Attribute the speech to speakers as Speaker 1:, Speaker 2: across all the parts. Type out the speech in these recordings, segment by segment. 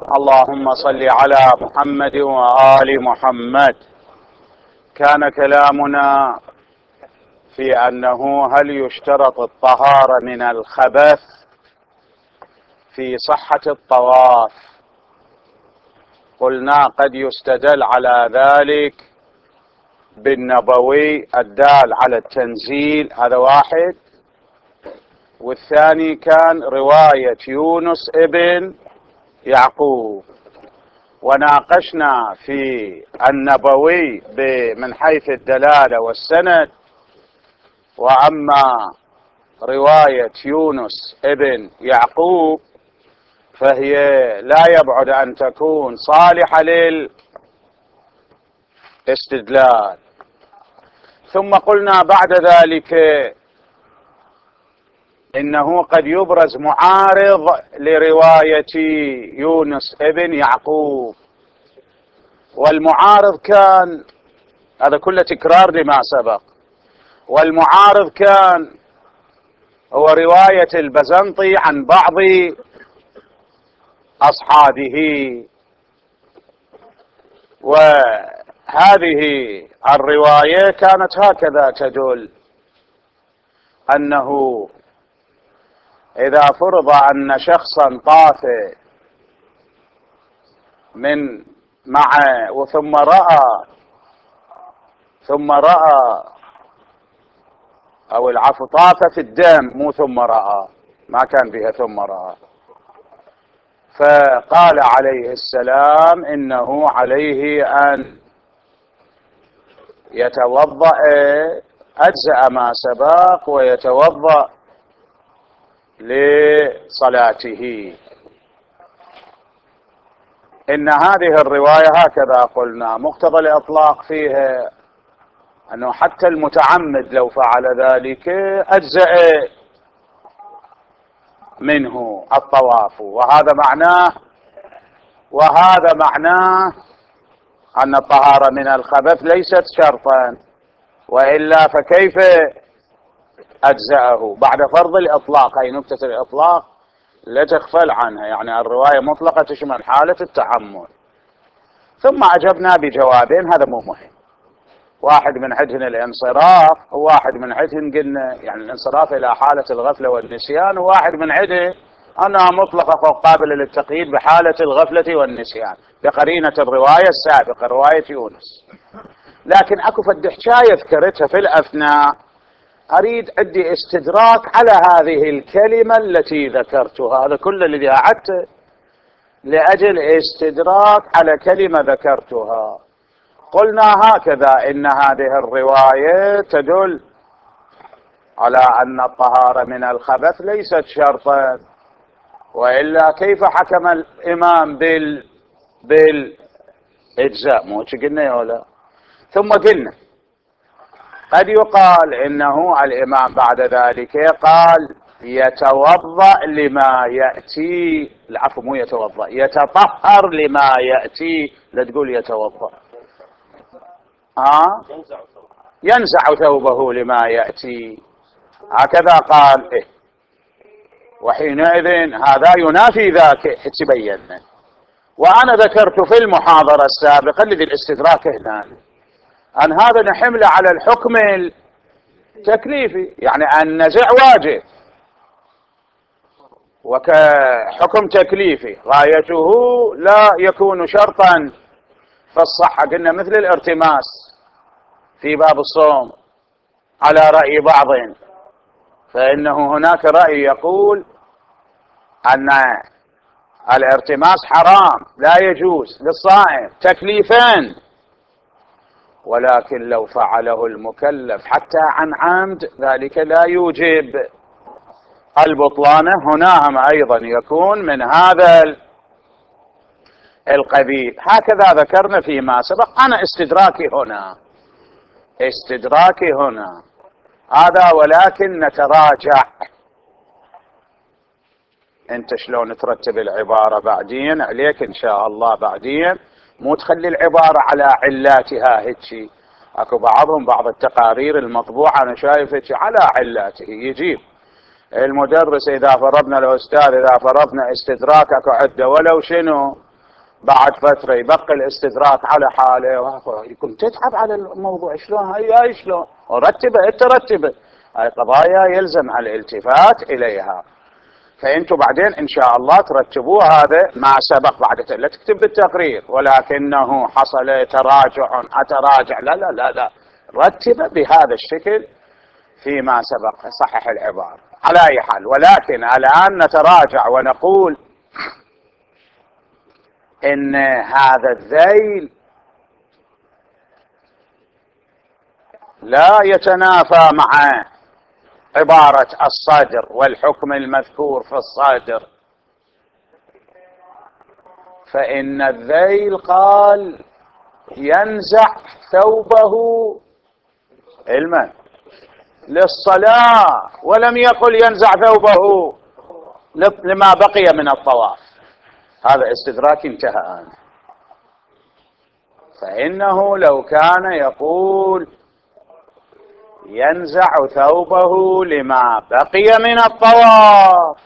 Speaker 1: اللهم صل على محمد وآل محمد. كان كلامنا في أنه هل يشترط الطهارة من الخبث في صحة الطواف. قلنا قد يستدل على ذلك بالنبوي الدال على التنزيل، هذا واحد، والثاني كان رواية يونس ابن يعقوب. وناقشنا في النبوي من حيث الدلالة والسند، وأما رواية يونس ابن يعقوب فهي لا يبعد أن تكون صالحة للاستدلال. ثم قلنا بعد ذلك إنه قد يبرز معارض لرواية يونس ابن يعقوب، والمعارض كان، هذا كله تكرار لما سبق، والمعارض كان هو رواية البزنطي عن بعض أصحابه. وهذه الرواية كانت هكذا تدل أنه إذا فرض أن شخصا طاف من معه ثم رأى أو العفو، طاف في الدم، مو ثم رأى، ما كان فيها ثم رأى، فقال عليه السلام إنه عليه أن يتوضأ، أجزأ ما سبق ويتوضأ لصلاته. إن هذه الرواية هكذا قلنا مقتضى الإطلاق فيها أنه حتى المتعمد لو فعل ذلك أجزأ منه الطواف، وهذا معناه أن الطهارة من الخبث ليست شرطا، وإلا فكيف أجزأه بعد فرض الإطلاق. أي نكتة الإطلاق لا تغفل عنها، يعني الرواية مطلقة تشمل حالة التعمد. ثم أجبنا بجوابين، هذا مو مهم، واحد من حجن الانصراف، وواحد من حجن قلنا يعني الانصراف إلى حالة الغفلة والنسيان، وواحد من حجن أنها مطلقة وقابلة للتقييد بحالة الغفلة والنسيان بقرينة الرواية السابقة، رواية يونس. لكن أكو فد حكاية ذكرتها في الأثناء، أريد عندي استدراك على هذه الكلمة التي ذكرتها، هذا كل الذي أعدته لأجل استدراك على كلمة ذكرتها. قلنا هكذا إن هذه الرواية تدل على أن الطهارة من الخبث ليست شرطا، وإلا كيف حكم الإمام بالإجزاء؟ مو قلنا يا ولا؟ ثم قلنا قد يقال إنه الإمام بعد ذلك قال يتوضأ لما يأتي، العفو مو يتوضأ، يتطهر لما يأتي، لا تقول يتوضأ، ينزع ثوبه لما يأتي، هكذا قال. وحينئذ هذا ينافي ذاك تبين. وأنا ذكرت في المحاضرة السابقة الذي الاستدراك هنا أن هذا نحمل على الحكم التكليفي، يعني النزع واجب وكحكم تكليفي غايته لا يكون شرطا في الصحة. قلنا مثل الارتماس في باب الصوم على رأي بعض، فإنه هناك رأي يقول أن الارتماس حرام لا يجوز للصائم تكليفان، ولكن لو فعله المكلف حتى عن عمد ذلك لا يوجب البطلان. هناهم أيضا يكون من هذا القبيل. هكذا ذكرنا فيما سبق. أنا استدراكي هنا هذا، ولكن نتراجع انت شلون ترتب العبارة بعدين عليك ان شاء الله، بعدين مو تخلي العبارة على علاتها هيك. اكو بعض التقارير المطبوعة انا شايف هيك على علاته، يجيب المدرس اذا فرضنا الاستاذ اذا فرضنا استدراك اكو عدة ولو شنو بعد فترة يبقى الاستدراك على حاله، يكون تتعب على الموضوع. شلون هاي شلون رتبه ترتبه، هاي قضايا يلزم الالتفات اليها. فانتم بعدين ان شاء الله ترتبوا هذا ما سبق بعد لا تكتب بالتقرير ولكنه حصل تراجع اتراجع، لا لا لا لا، رتب بهذا الشكل فيما سبق، صحح العبارة على اي حال. ولكن الان نتراجع ونقول ان هذا الذيل لا يتنافى مع عبارة الصادر والحكم المذكور في الصادر. فإن الذيل قال ينزع ثوبه علما للصلاة، ولم يقل ينزع ثوبه لما بقي من الطواف. هذا استدراك انتهى الآن. فإنه لو كان يقول ينزع ثوبه لما بقي من الطواف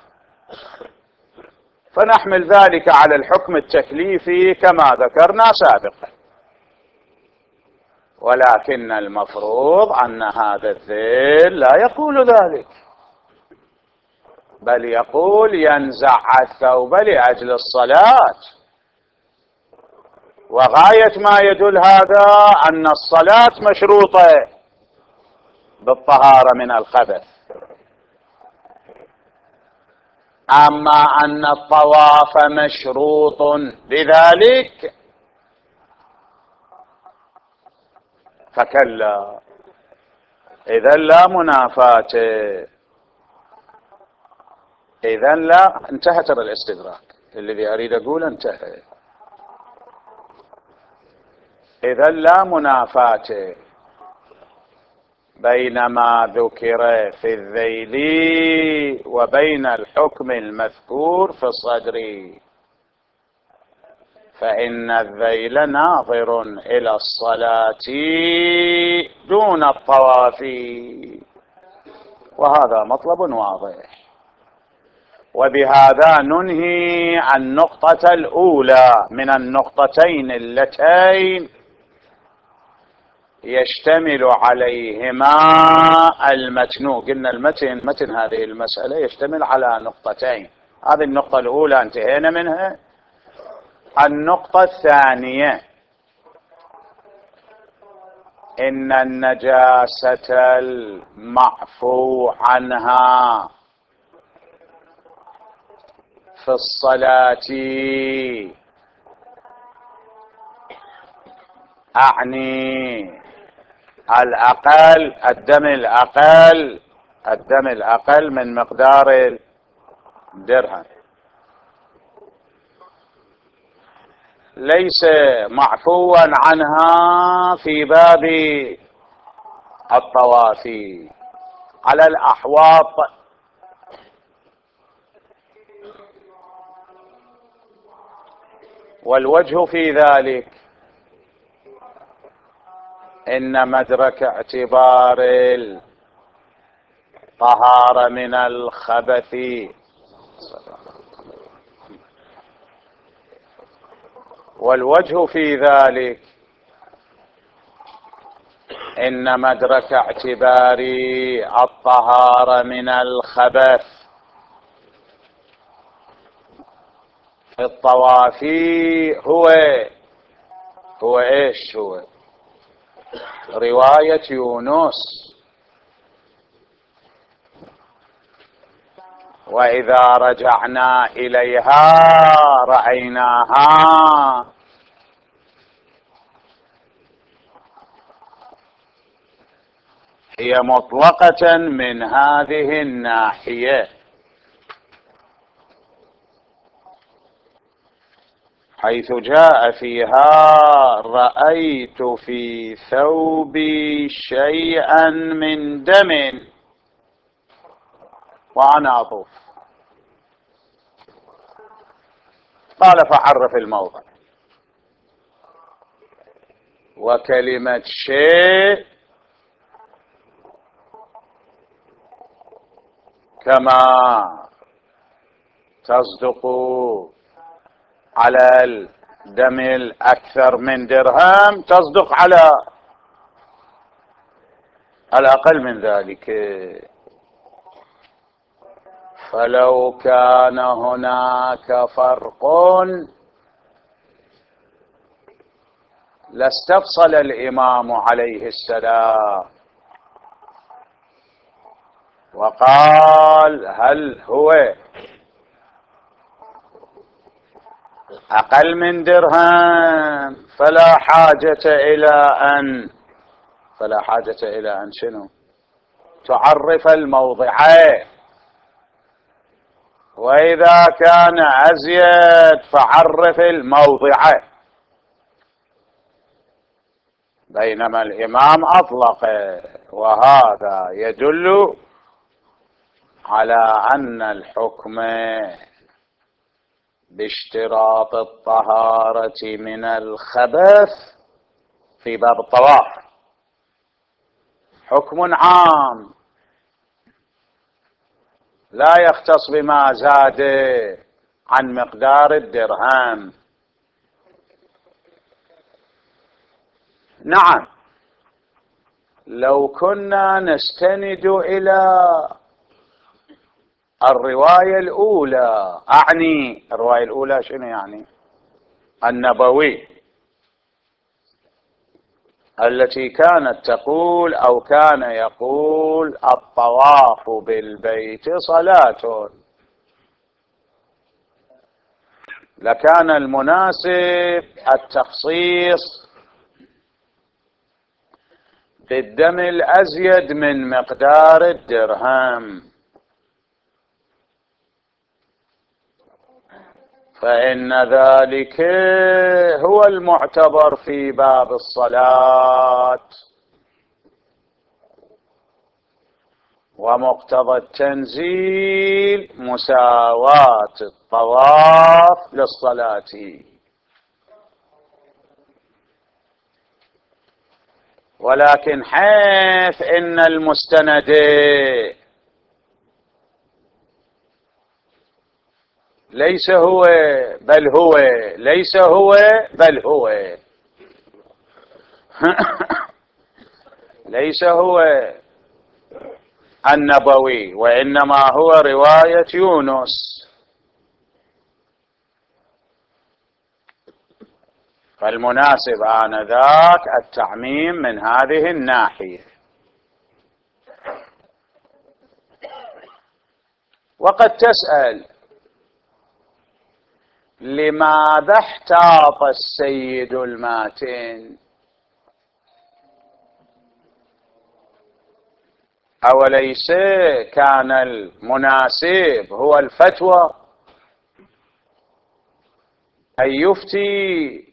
Speaker 1: فنحمل ذلك على الحكم التكليفي كما ذكرنا سابقا. ولكن المفروض أن هذا الذيل لا يقول ذلك، بل يقول ينزع الثوب لأجل الصلاة. وغاية ما يدل هذا أن الصلاة مشروطة بالطهارة من الخبث، أما أن الطواف مشروط بذلك فكلا، إذا لا منافاة، إذا لا، انتهت الاستدراك. الذي أريد أقول انتهى. إذا لا منافاة بين ما ذكر في الذيل وبين الحكم المذكور في الصدر، فإن الذيل ناظر إلى الصلاة دون الطواف، وهذا مطلب واضح. وبهذا ننهي النقطة الأولى من النقطتين اللتين يشتمل عليهما المتن. قلنا متن هذه المسألة يشتمل على نقطتين. هذه النقطة الأولى انتهينا منها. النقطة الثانية إن النجاسة المعفو عنها في الصلاة، أعني الأقل الدم الأقل من مقدار الدرهم، ليس معفوا عنها في باب الطواف على الأحواط. والوجه في ذلك إن مدرك اعتبار الطهارة من الخبث، والوجه في ذلك إن مدرك اعتبار الطهارة من الخبث في الطواف هو ايش؟ هو رواية يونس. وإذا رجعنا إليها رأيناها هي مطلقة من هذه الناحية، حيث جاء فيها رأيت في ثوبي شيئا من دم وأنا أطوف. قال فعرف الموضع. وكلمة شيء كما تصدق على دم الأكثر من درهم تصدق على الأقل من ذلك. فلو كان هناك فرق لاستفصل الإمام عليه السلام وقال هل هو أقل من درهم فلا حاجة إلى أن شنو تعرف الموضعين، وإذا كان أزيد فعرف الموضعين. بينما الإمام أطلق، وهذا يدل على أن الحكم باشتراط الطهارة من الخبث في باب الطواف حكم عام لا يختص بما زاد عن مقدار الدرهم. نعم، لو كنا نستند إلى الرواية الأولى، أعني الرواية الأولى شنو يعني؟ النبوي، التي كانت تقول أو كان يقول الطواف بالبيت صلاة، لكان المناسب التخصيص بالدم الأزيد من مقدار الدرهم، فإن ذلك هو المعتبر في باب الصلاة، ومقتضى التنزيل مساواة الطواف للصلاة. ولكن حيث إن المستند ليس هو بل هو، ليس هو بل هو ليس هو النبوي، وإنما هو رواية يونس، فالمناسب آنذاك التعميم من هذه الناحية. وقد تسأل لماذا احتاط السيد الماتن؟ أوليس كان المناسب هو الفتوى أن يفتي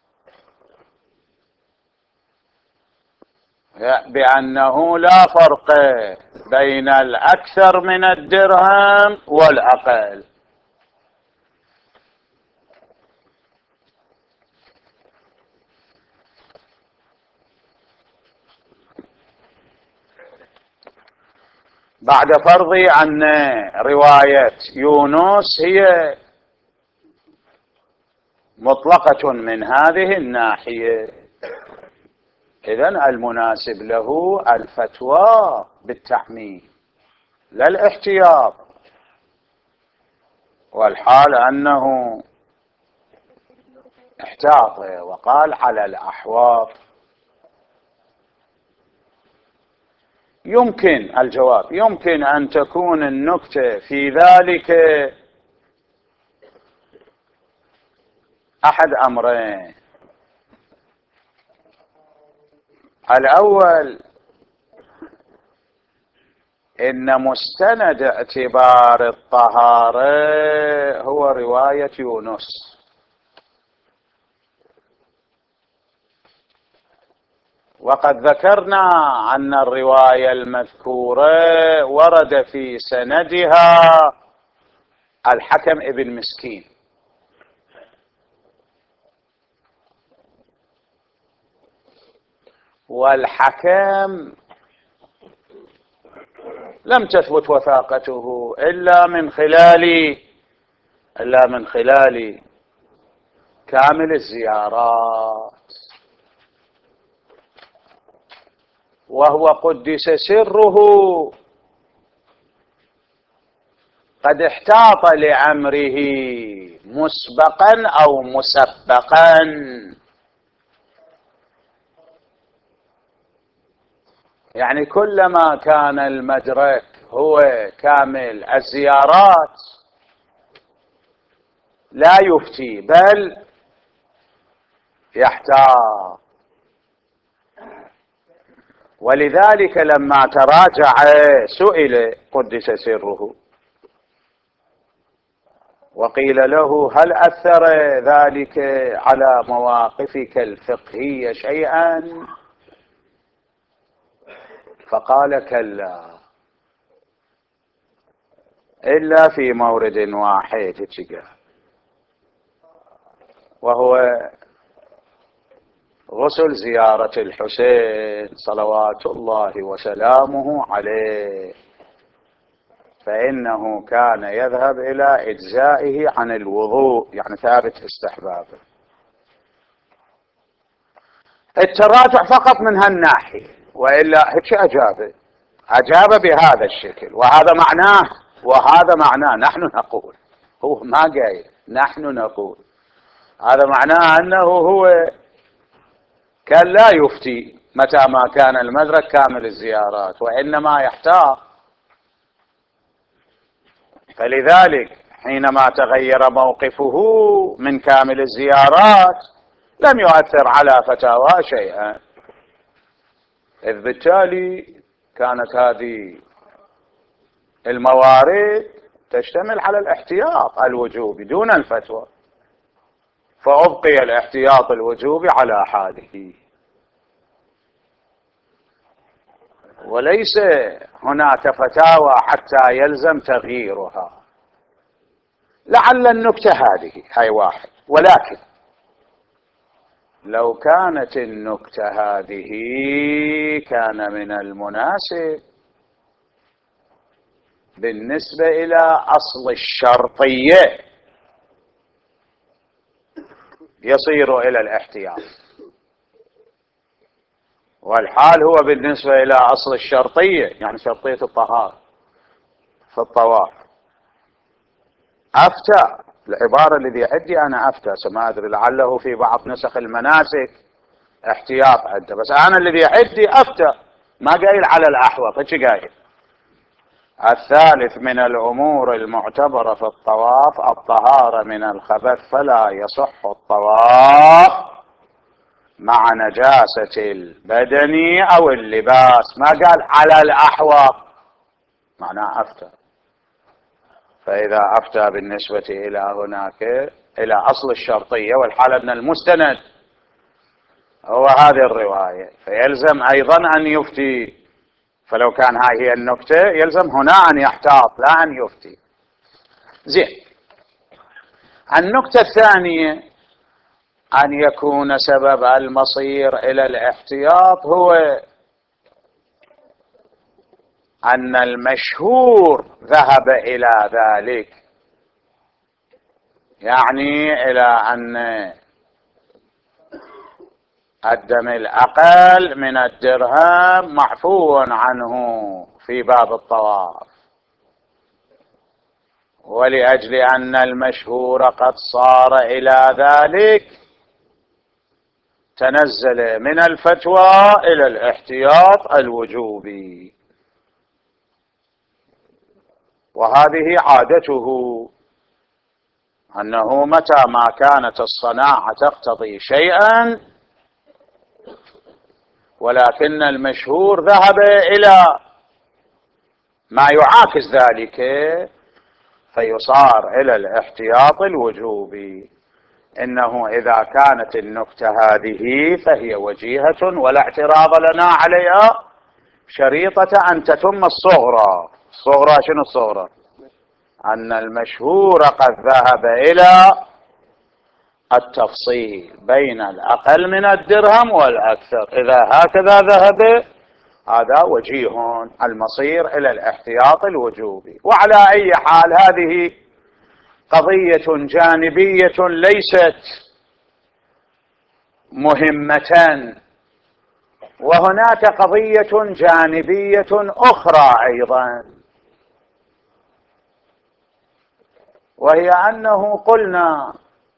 Speaker 1: بأنه لا فرق بين الأكثر من الدرهم والأقل؟ بعد فرضي أن رواية يونس هي مطلقة من هذه الناحية، إذن المناسب له الفتوى بالتعميم لا الاحتياط، والحال أنه احتاط وقال على الأحواط. يمكن الجواب، يمكن أن تكون النكتة في ذلك أحد أمرين: الأول إن مستند اعتبار الطهارة هو رواية يونس، وقد ذكرنا أن الرواية المذكورة ورد في سندها الحكم ابن مسكين، والحكم لم تثبت وثاقته إلا من خلال كامل الزيارات، وهو قدس سره قد احتاط لأمره مسبقا أو مسبقا. يعني كلما كان المدرك هو كامل الزيارات لا يفتي بل يحتاط. ولذلك لما تراجع سئل قدس سره وقيل له: هل أثر ذلك على مواقفك الفقهية شيئا؟ فقال: كلا، إلا في مورد واحد، وهو غسل زيارة الحسين صلوات الله وسلامه عليه، فإنه كان يذهب إلى إجزائه عن الوضوء، يعني ثابت استحبابه. التراجع فقط من هالناحية، وإلا هيك أجاب بهذا الشكل، وهذا معناه نحن نقول، هو ما قايل، نحن نقول هذا معناه أنه هو كان لا يفتي متى ما كان المدرك كامل الزيارات، وإنما يحتاط. فلذلك حينما تغير موقفه من كامل الزيارات لم يؤثر على فتاوى شيئا، إذ بالتالي كانت هذه الموارد تشتمل على الاحتياط الوجوبي دون الفتوى، فأبقي الاحتياط الوجوبي على حاله، وليس هناك فتاوى حتى يلزم تغييرها. لعل النكتة هذه هاي واحد، ولكن لو كانت النكتة هذه كان من المناسب بالنسبة إلى أصل الشرطية يصير إلى الاحتياط، والحال هو بالنسبة إلى أصل الشرطية، يعني شرطية الطهارة في الطواف، أفتى. العبارة الذي عندي أنا أفتى، ما أدري لعله في بعض نسخ المناسك احتياط عنده، بس أنا الذي عندي أفتى، ما قايل على الأحوط، ايش قايل؟ الثالث من الأمور المعتبرة في الطواف الطهارة من الخبث، فلا يصح الطواف مع نجاسة البدن أو اللباس، ما قال على الأحوط، معناه أفتى. فإذا أفتى بالنسبة إلى هناك إلى أصل الشرطية، والحالة من المستند هو هذه الرواية، فيلزم أيضا أن يفتي. فلو كان هاي هي النكتة يلزم هنا أن يحتاط لا أن يفتي. زين. النكتة الثانية أن يكون سبب المصير إلى الاحتياط هو أن المشهور ذهب إلى ذلك، يعني إلى أن الدم الأقل من الدرهم معفو عنه في باب الطواف، ولأجل أن المشهور قد صار إلى ذلك تنزل من الفتوى إلى الاحتياط الوجوبي، وهذه عادته، أنه متى ما كانت الصناعة تقتضي شيئا ولكن المشهور ذهب إلى ما يعاكس ذلك فيصار إلى الاحتياط الوجوبي. إنه إذا كانت النكتة هذه فهي وجيهة ولا اعتراض لنا عليها، شريطة أن تتم الصغرى. الصغرى شنو الصغرى؟ أن المشهور قد ذهب إلى التفصيل بين الأقل من الدرهم والأكثر، إذا هكذا ذهب هذا وجيه، المصير إلى الاحتياط الوجوبي. وعلى أي حال هذه قضية جانبية ليست مهمتان. وهناك قضية جانبية أخرى أيضا، وهي أنه قلنا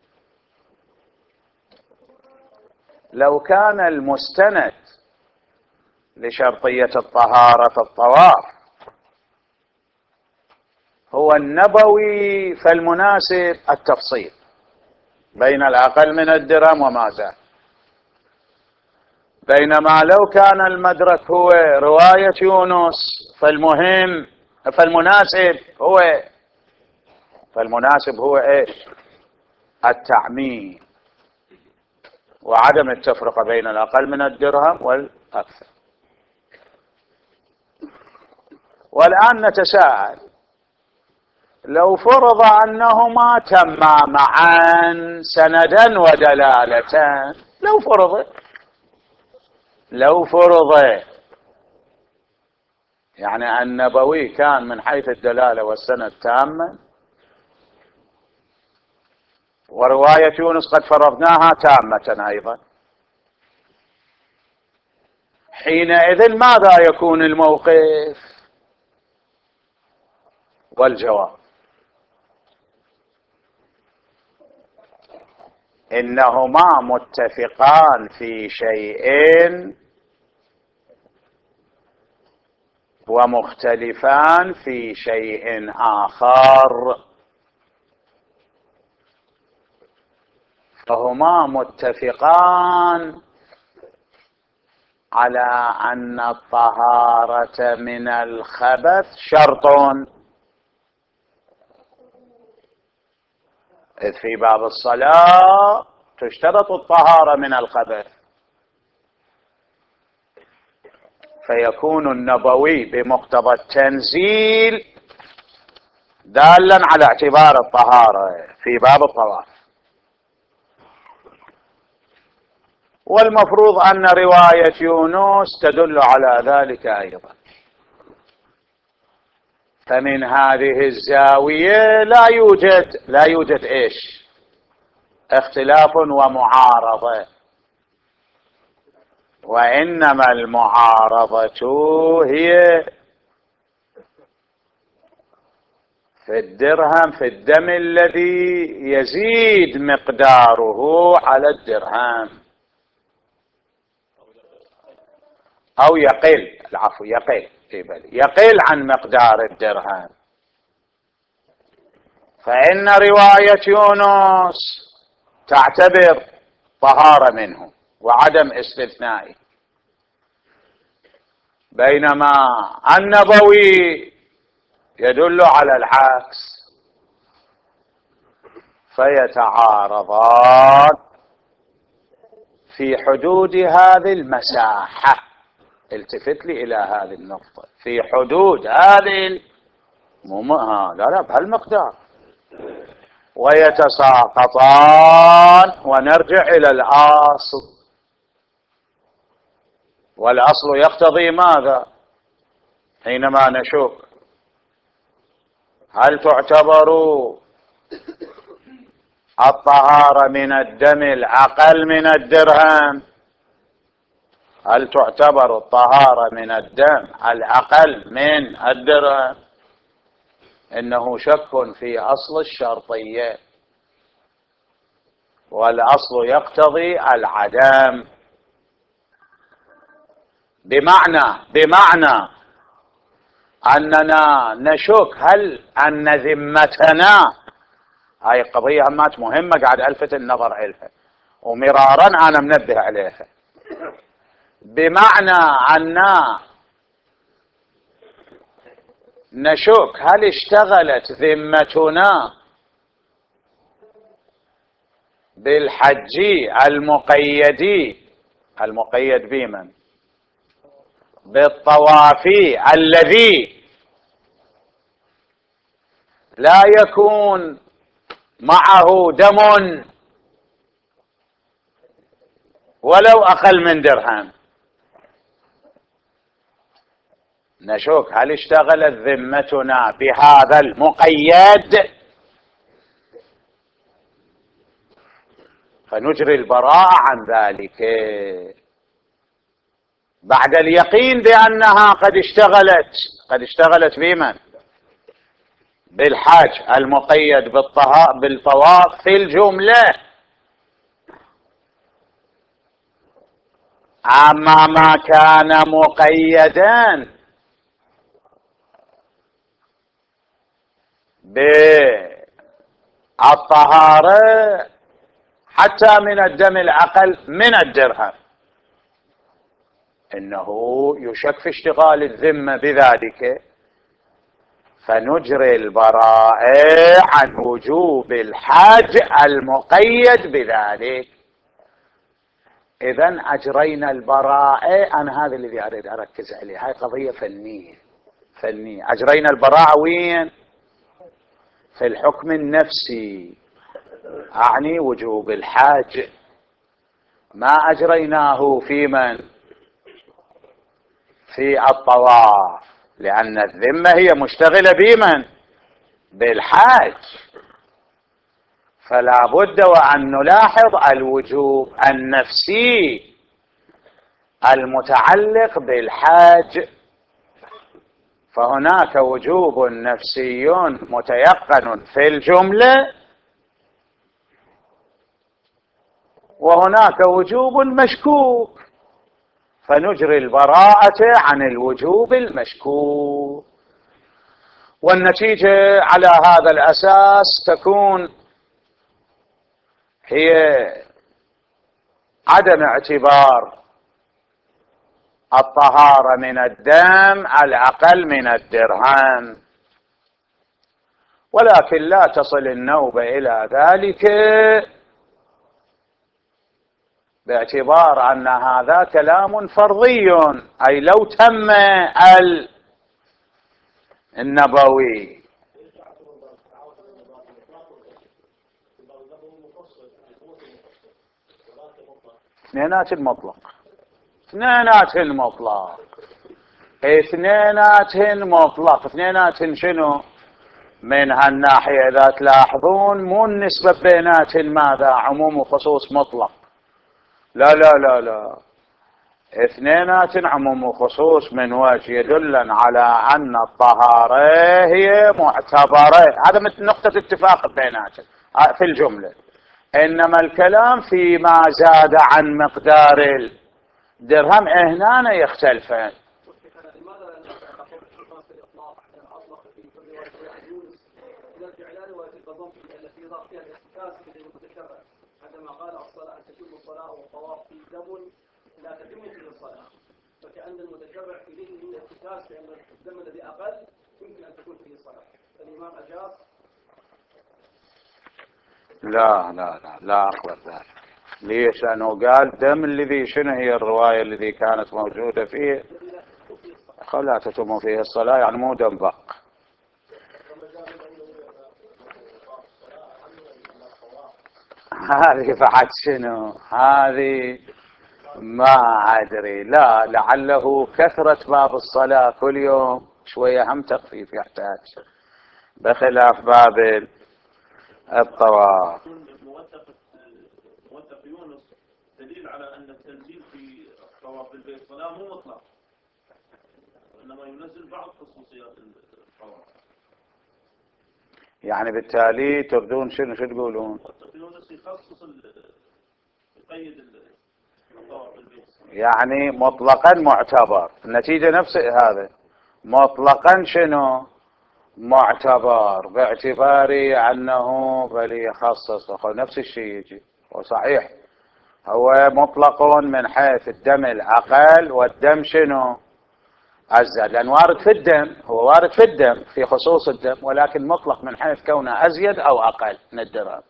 Speaker 1: لو كان المستند لشرطية الطهارة في الطواف هو النبوي فالمناسب التفصيل بين الأقل من الدرهم وما زاد، بينما لو كان المدرك هو رواية يونس فالمناسب هو ايش؟ التعميم وعدم التفرقة بين الأقل من الدرهم والأكثر. والآن نتساءل، لو فرض أنهما تما معا سندا ودلالة، لو فرض يعني النبوي كان من حيث الدلالة والسند تاما، ورواية يونس قد فرضناها تامة أيضا، حينئذ ماذا يكون الموقف؟ والجواب إنهما متفقان في شيء ومختلفان في شيء آخر. فهما متفقان على أن الطهارة من الخبث شرط، إذ في باب الصلاة تشترط الطهارة من الخبث، فيكون النبوي بمقتضى التنزيل دالا على اعتبار الطهارة في باب الطواف، والمفروض أن رواية يونس تدل على ذلك أيضا. فمن هذه الزاوية لا يوجد ايش؟ اختلاف ومعارضة، وإنما المعارضة هي في الدرهم، في الدم الذي يزيد مقداره على الدرهم أو يقل، العفو يقل عن مقدار الدرهم. فإن رواية يونس تعتبر طهارة منه وعدم استثنائه، بينما النبوي يدل على العكس، فيتعارضان في حدود هذه المساحة. التفت لي إلى هذه النقطة، في حدود هذه لا بهالمقدار، ويتساقطان ونرجع إلى الأصل. والأصل يقتضي ماذا حينما نشك؟ هل تعتبر الطهارة من الدم الأقل من الدرهم؟ هل تعتبر الطهارة من الدم الأقل من الدرهم؟ إنه شك في أصل الشرطية، والأصل يقتضي العدم، بمعنى أننا نشك هل أن ذمتنا، هاي القضية همات مهمة قاعد ألفت النظر إلها ومرارا أنا منبه عليها، بمعنى أن نشك هل اشتغلت ذمتنا بالحج المقيد بمن؟ بالطواف الذي لا يكون معه دم ولو أقل من درهم. نشوف هل اشتغلت ذمتنا بهذا المقيد فنجري البراءة عن ذلك بعد اليقين بأنها قد اشتغلت بمن؟ بالحاج المقيد بالطواف في الجملة. أما ما كان مقيدا بالطهارة حتى من الدم الأقل من الدرهم، إنه يشك في اشتغال الذمة بذلك، فنجري البراءة عن وجوب الحاج المقيد بذلك. إذن أجرينا البراءة، أنا هذا الذي أريد أركز عليه، هاي قضية فنية. أجرينا البراءة وين؟ في الحكم النفسي، أعني وجوب الحاج. ما أجريناه في من؟ في الطواف، لأن الذمة هي مشتغلة بمن؟ بالحاج. فلا بد وأن نلاحظ الوجوب النفسي المتعلق بالحاج، فهناك وجوب نفسي متيقن في الجملة، وهناك وجوب مشكوك، فنجري البراءة عن الوجوب المشكوك. والنتيجة على هذا الأساس تكون هي عدم اعتبار الطهارة من الدم الأقل من الدرهم، ولكن لا تصل النوبة إلى ذلك باعتبار أن هذا كلام فرضي، أي لو تم النبوي. اثنينات اثنينات شنو؟ من هالناحية إذا تلاحظون مو النسبة بيناتهن ماذا؟ عموم وخصوص مطلق. لا، اثنينات عموم وخصوص من وجه يدل على أن الطهارة هي معتبرة، هذا نقطة اتفاق بيناتهم في الجملة. إنما الكلام فيما زاد عن مقدار الدرهم هنا يختلفان.
Speaker 2: عندما قال الصلاة تتم الصلاة والطواف في دم لا تتم فيه الصلاة، فكأن المتشرع في ذهنه الاحتكاس بأن الدم الذي أقل يمكن أن تكون فيه الصلاة، فالإمام أجاب.
Speaker 1: لا أقبل ذلك. ليش؟ لأنه قال دم الذي شنو هي الرواية الذي كانت موجودة فيه؟ لا تتم فيه الصلاة، يعني مو دم بق. هذه بعد شنو؟ هذه ما أدري، لا لعله كثرة باب الصلاة كل يوم شوية هم تخفيف يحتاج، بخلاف باب الطواف.
Speaker 2: موثق يونس دليل على أن التنزيل في طواف البيت الصلاة مو مطلق، وإنما ينزل بعض خصوصيات الطواف.
Speaker 1: يعني بالتالي تردون شنو تقولون؟
Speaker 2: يونس يخصص يقيد الطواف البيت،
Speaker 1: يعني مطلقا معتبر، النتيجة نفس هذا مطلقا شنو؟ معتبر، باعتبار أنه بل يخصص نفس الشيء يجي. وصحيح هو مطلق من حيث الدم الأقل والدم شنو؟ أزيد، لأن وارد في الدم، هو وارد في الدم في خصوص الدم، ولكن مطلق من حيث كونه أزيد أو أقل من الدرهم.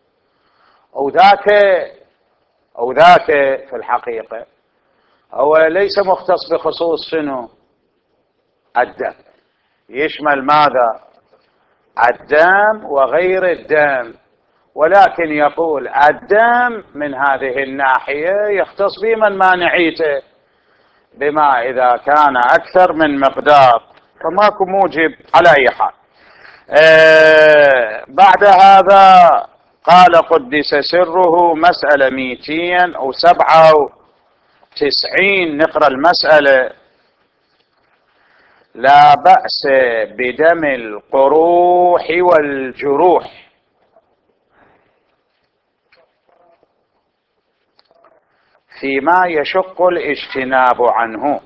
Speaker 1: أو ذاك في الحقيقة هو ليس مختص بخصوص شنو؟ الدم، يشمل ماذا؟ الدم وغير الدم، ولكن يقول الدم من هذه الناحية يختص بمن ما نعيته، بما إذا كان أكثر من مقدار، فماكو موجب على أي حال. بعد هذا قال قدس سره مسألة 297 نقرأ المسألة. لا بأس بدم القروح والجروح فيما يشق الاجتناب عنه،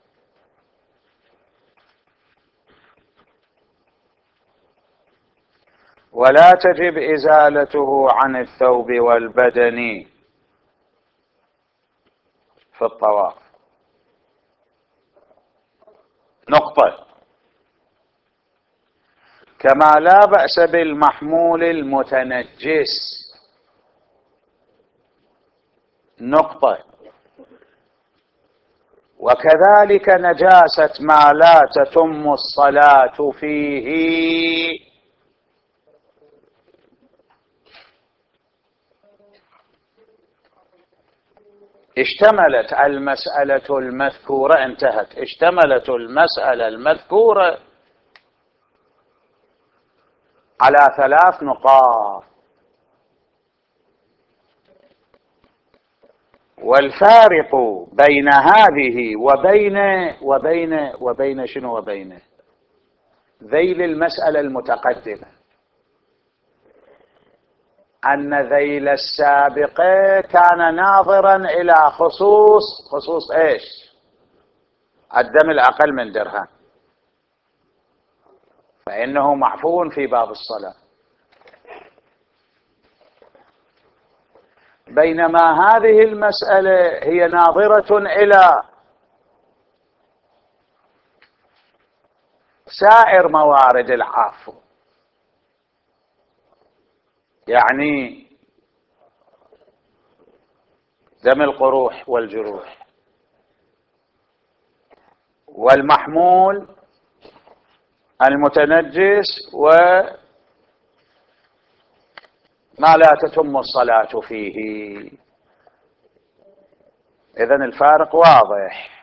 Speaker 1: ولا تجب إزالته عن الثوب والبدن في الطواف. نقطة. كما لا بأس بالمحمول المتنجس. نقطة. وكذلك نجاسة ما لا تتم الصلاة فيه. اشتملت المسألة المذكورة، انتهت، اشتملت المسألة المذكورة على 3 نقاط. والفارق بين هذه وبين شنو وبين ذيل المسألة المتقدمة أن ذيل السابقة كان ناظرا إلى خصوص إيش؟ الدم الأقل من درهم، فإنه معفو في باب الصلاة. بينما هذه المسألة هي ناظرة إلى سائر موارد العفو، يعني دم القروح والجروح والمحمول المتنجس وما لا تتم الصلاة فيه. إذن الفارق واضح،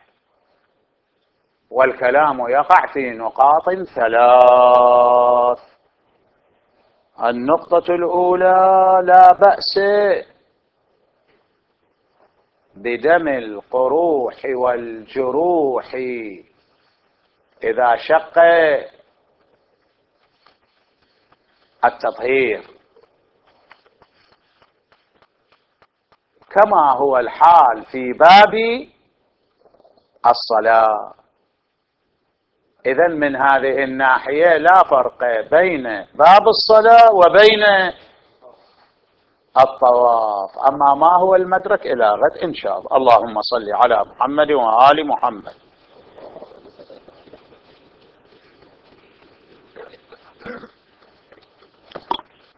Speaker 1: والكلام يقع في نقاط 3. النقطة الأولى: لا بأس بدم القروح والجروح إذا شق التطهير، كما هو الحال في باب الصلاة. إذن من هذه الناحية لا فرق بين باب الصلاة وبين الطواف. أما ما هو المدرك إلى غد إن شاء الله. اللهم صل على محمد وآل محمد.